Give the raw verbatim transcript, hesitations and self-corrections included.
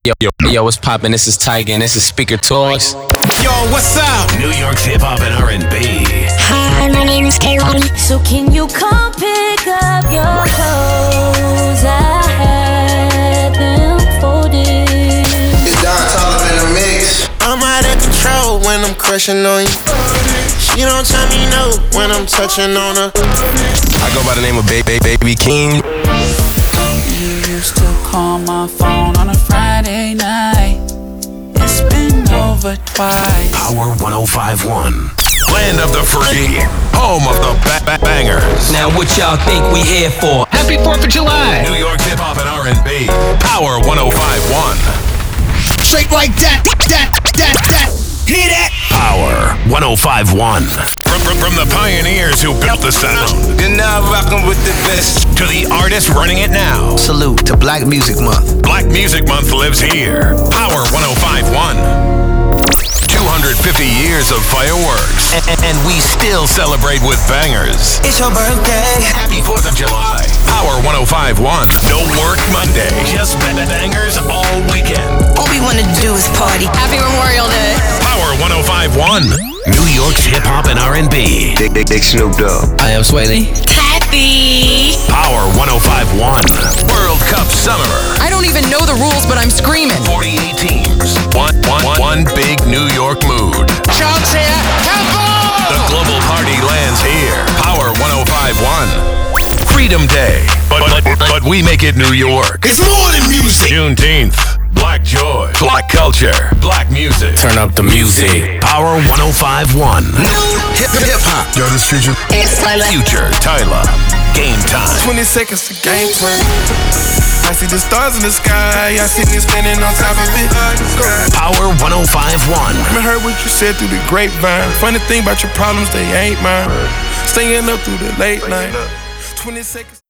Yo, yo, yo, what's poppin'? This is Tiger and this is Speaker Toys. Yo, what's up? New York's hip hop and R and B. Hi, my name is Kehlani. So can you come pick up your clothes? I had them folded. It's Don Toliver in the mix. I'm out of control when I'm crushing on you. She don't tell me no when I'm touching on her. I go by the name of Baby Baby King. You used to call my phone on a Friday night. It's been over twice. Power one oh five one. Land of the free. Home of the ba- ba- bangers. Now what y'all think we here for? Happy fourth of July. New York's hip hop and R and B. Power one oh five one. Straight like that, that, that, that. Hear that? Power one oh five one. From, from, from the pioneers who built the sound. You're now rocking with the best. To the artists running it now. Salute to Black Music Month. Black Music Month lives here. Power one oh five one. two hundred fifty years of fireworks. And, and we still celebrate with bangers. It's your birthday. Happy fourth of July. Power one oh five one. No work Monday. Just bangers all weekend. All we wanna do is party. Happy Memorial Day. Power one oh five one. New York's hip hop and R and B. Big, big, big Snoop Dogg. I am Swaley. Happy. Power one oh five one. World Cup Summer. I don't even know the rules, but I'm screaming. forty-eight teams. One, one, one big New York mood. Chance here. The global party lands here. Power one oh five one. Freedom Day. But, but, but we make it New York. It's more than music. Juneteenth. Black joy. Black culture. Black music. Turn up the music. Power one oh five one. Hip hip hop. Yo, this future. Future. Tyler. Game time. twenty seconds to game time. I see the stars in the sky. I see me standing on top of it. Power one oh five one. I heard what you said through the grapevine. Funny thing about your problems, they ain't mine. Staying up through the late night. twenty seconds.